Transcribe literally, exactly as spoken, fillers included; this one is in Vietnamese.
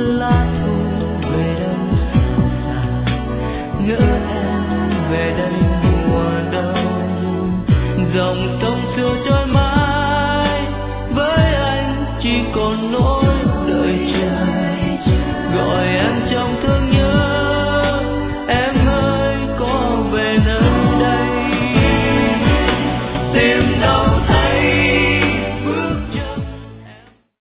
lá thu về đây sầu xa, ngỡ em về đây mùa đông. Dòng sông xưa trôi mãi với anh chỉ còn nỗi đợi chờ, gọi em trong thương nhớ em.